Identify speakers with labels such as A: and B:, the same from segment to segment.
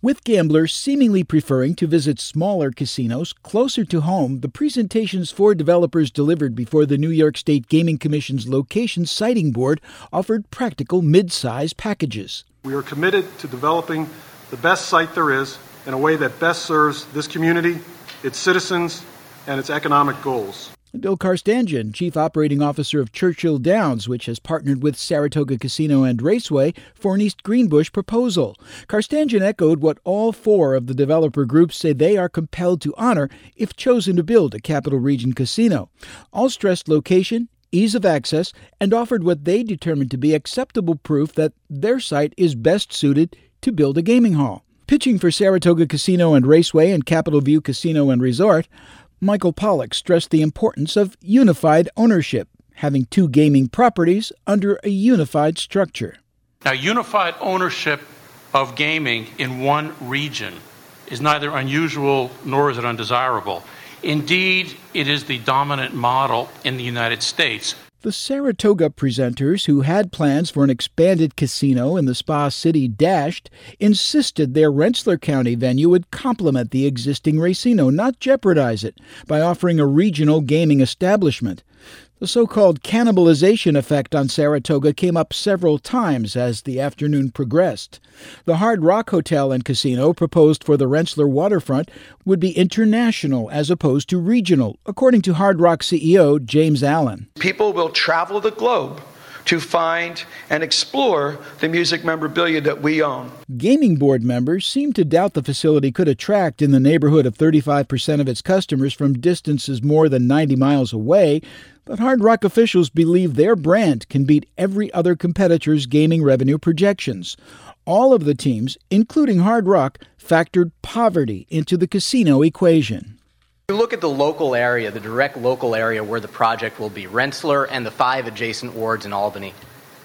A: With gamblers seemingly preferring to visit smaller casinos closer to home, the presentations for developers delivered before the New York State Gaming Commission's Location Siting Board offered practical mid-size packages.
B: We are committed to developing the best site there is in a way that best serves this community, its citizens, and its economic goals.
A: Bill Karstanjian, Chief Operating Officer of Churchill Downs, which has partnered with Saratoga Casino and Raceway for an East Greenbush proposal. Karstanjian echoed what all four of the developer groups say they are compelled to honor if chosen to build a Capital Region casino. All stressed location, ease of access, and offered what they determined to be acceptable proof that their site is best suited to build a gaming hall. Pitching for Saratoga Casino and Raceway and Capitol View Casino and Resort, Michael Pollack stressed the importance of unified ownership, having two gaming properties under a unified structure.
C: Now, unified ownership of gaming in one region is neither unusual nor is it undesirable. Indeed, it is the dominant model in the United States.
A: The Saratoga presenters, who had plans for an expanded casino in the Spa City Dashed, insisted their Rensselaer County venue would complement the existing Racino, not jeopardize it, by offering a regional gaming establishment. The so-called cannibalization effect on Saratoga came up several times as the afternoon progressed. The Hard Rock Hotel and Casino, proposed for the Rensselaer waterfront, would be international as opposed to regional, according to Hard Rock CEO James Allen.
D: People will travel the globe to find and explore the music memorabilia that we own.
A: Gaming board members seem to doubt the facility could attract in the neighborhood of 35% of its customers from distances more than 90 miles away, but Hard Rock officials believe their brand can beat every other competitor's gaming revenue projections. All of the teams, including Hard Rock, factored poverty into the casino equation.
E: If you look at the local area, the direct local area where the project will be, Rensselaer and the 5 adjacent wards in Albany,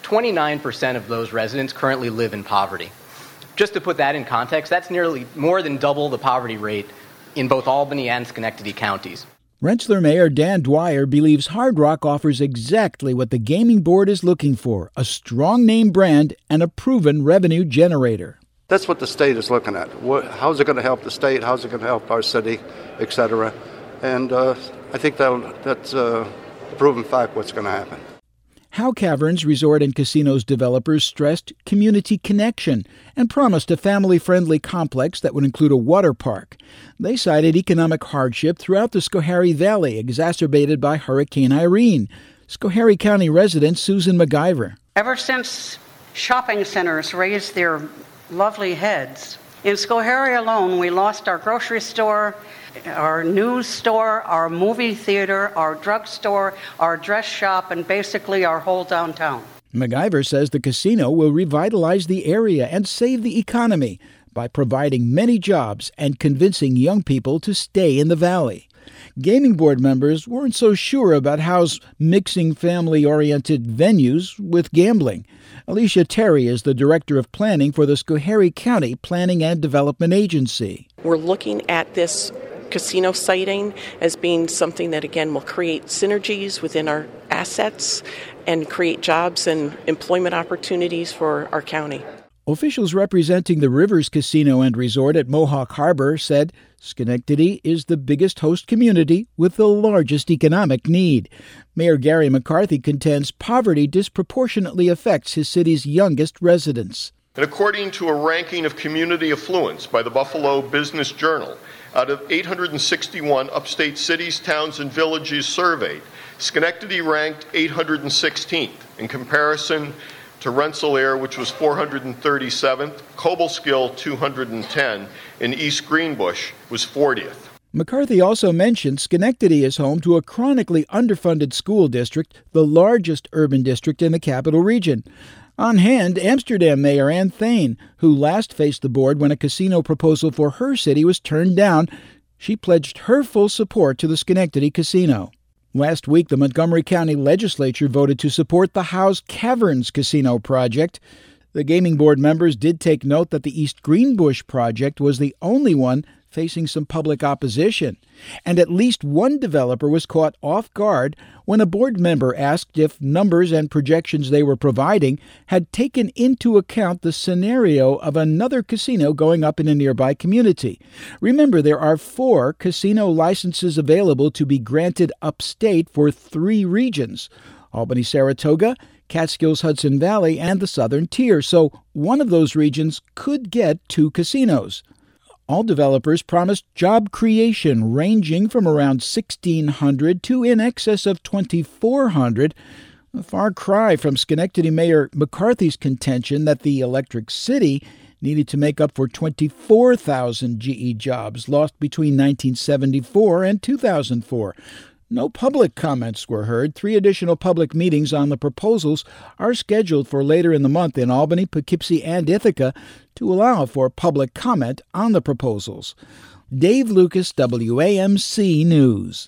E: 29% of those residents currently live in poverty. Just to put that in context, that's nearly more than double the poverty rate in both Albany and Schenectady counties.
A: Rensselaer Mayor Dan Dwyer believes Hard Rock offers exactly what the gaming board is looking for, a strong name brand and a proven revenue generator.
F: That's what the state is looking at. How's it going to help the state? How's it going to help our city, et cetera? And I think that's a proven fact what's going to happen.
A: Howe Caverns Resort and Casinos developers stressed community connection and promised a family-friendly complex that would include a water park. They cited economic hardship throughout the Schoharie Valley, exacerbated by Hurricane Irene. Schoharie County resident Susan McIver.
G: Ever since shopping centers raised their lovely heads, in Schoharie alone, we lost our grocery store, our news store, our movie theater, our drugstore, our dress shop, and basically our whole downtown.
A: McIver says the casino will revitalize the area and save the economy by providing many jobs and convincing young people to stay in the valley. Gaming board members weren't so sure about Howe's mixing family-oriented venues with gambling. Alicia Terry is the Director of Planning for the Schoharie County Planning and Development Agency.
H: We're looking at this casino siting as being something that, again, will create synergies within our assets and create jobs and employment opportunities for our county.
A: Officials representing the Rivers Casino and Resort at Mohawk Harbor said Schenectady is the biggest host community with the largest economic need. Mayor Gary McCarthy contends poverty disproportionately affects his city's youngest residents.
I: And according to a ranking of community affluence by the Buffalo Business Journal, out of 861 upstate cities, towns, and villages surveyed, Schenectady ranked 816th in comparison to Rensselaer, which was 437th, Cobleskill 210, and East Greenbush was 40th.
A: McCarthy also mentioned Schenectady is home to a chronically underfunded school district, the largest urban district in the Capital Region. On hand, Amsterdam Mayor Ann Thane, who last faced the board when a casino proposal for her city was turned down. She pledged her full support to the Schenectady Casino. Last week, the Montgomery County Legislature voted to support the Howe's Caverns Casino project. The gaming board members did take note that the East Greenbush project was the only one facing some public opposition. And at least one developer was caught off guard when a board member asked if numbers and projections they were providing had taken into account the scenario of another casino going up in a nearby community. Remember, there are 4 casino licenses available to be granted upstate for 3 regions: Albany, Saratoga, Catskills, Hudson Valley, and the Southern Tier, so one of those regions could get 2 casinos. All developers promised job creation ranging from around 1,600 to in excess of 2,400, a far cry from Schenectady Mayor McCarthy's contention that the Electric City needed to make up for 24,000 GE jobs lost between 1974 and 2004. No public comments were heard. 3 additional public meetings on the proposals are scheduled for later in the month in Albany, Poughkeepsie, and Ithaca to allow for public comment on the proposals. Dave Lucas, WAMC News.